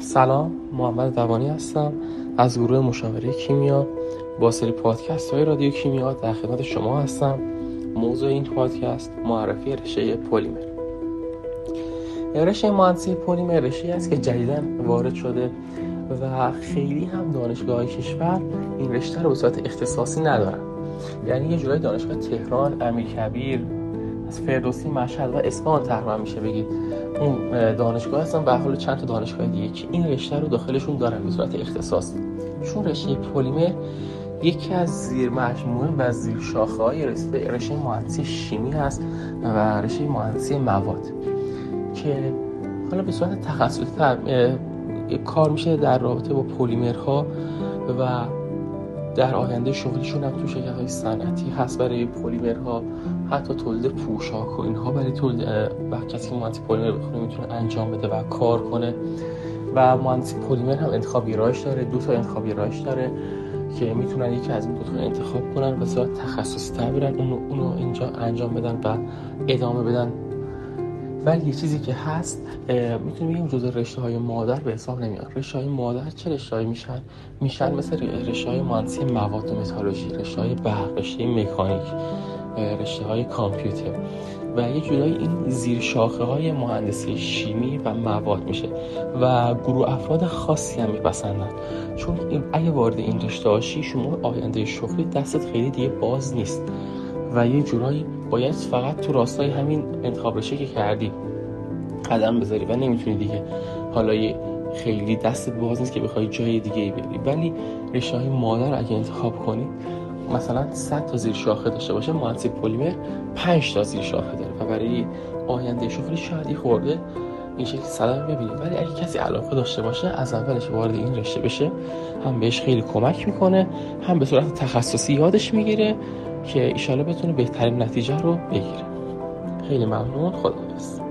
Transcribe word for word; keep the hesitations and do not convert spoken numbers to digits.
سلام، محمد دوانی هستم از گروه مشاوره کیمیا. با سری پادکست های رادیو کیمیا در خدمت شما هستم. موضوع این پادکست معرفی رشته پلیمر. رشته مهندسی پلیمر رشته‌ای است که جدیداً وارد شده و خیلی هم دانشگاه‌های کشور این رشته رو به صورت اختصاصی ندارن. یعنی یه جورای دانشگاه تهران، امیرکبیر، از فردوسی، مشهد و اصفهان تقریبا میشه بگید اون دانشگاه هستن و حالا چند تا دانشگاه دیگه که این رشته رو داخلشون دارن به صورت اختصاصی. چون رشته پلیمر یکی از زیر مجموعه و زیر شاخه‌های رشته رشته مهندسی شیمی هست و رشته مهندسی مواد که حالا به صورت تخصصی کار میشه در رابطه با پلیمرها و در آینده شغلیشون هم تو شرکت‌های صنعتی هست برای پلیمرها، حتی تولید پوشاک و اینها برای تولید و کسی که مهندسی پلیمر بخونه میتونه انجام بده و کار کنه. و مهندسی پلیمر هم انتخاب ویرایش داره، دو تا انتخاب ویرایش داره که میتونن یکی از این دو تا انتخاب کنن و صورت تخصصی تر برن اونو اونو اینجا انجام بدن و ادامه بدن. ولی یه چیزی که هست میتونیم بگیم جزء رشته‌های مادر به حساب نمیاد. رشته‌های مادر چه رشته‌ای میشن؟ میشن مثل رشته‌های مهندسی مواد و متالورژی، رشته‌های برق، رشته مکانیک، رشته‌های کامپیوتر و یه جورایی این زیر شاخه‌های مهندسی شیمی و مواد میشه و گروه افراد خاصی هم میپسندن. چون این اگه وارد این رشته باشی شما آینده شغلی دستت خیلی دیگه باز نیست و یه جورایی باید فقط تو راستای همین انتخاب رشته که کردی قدم بذاری و نمیتونی دیگه حالا یه خیلی دستت باز نیست که بخوای جای دیگه ای بری. ولی رشته‌های مادر اگه انتخاب کنی مثلا صد تا زیر شاخه داشته باشه، مهندسی پلیمر پنج تا زیر شاخه داره و برای آینده شغلی شاید خورده این شکل صدمه ببینیم. ولی اگه کسی علاقه داشته باشه از اولش وارد این رشته بشه هم بهش خیلی کمک میکنه، هم به صورت تخصصی یادش میگیره که ان شاءالله بتونه بهترین نتیجه رو بگیره. خیلی ممنون، خداحافظ.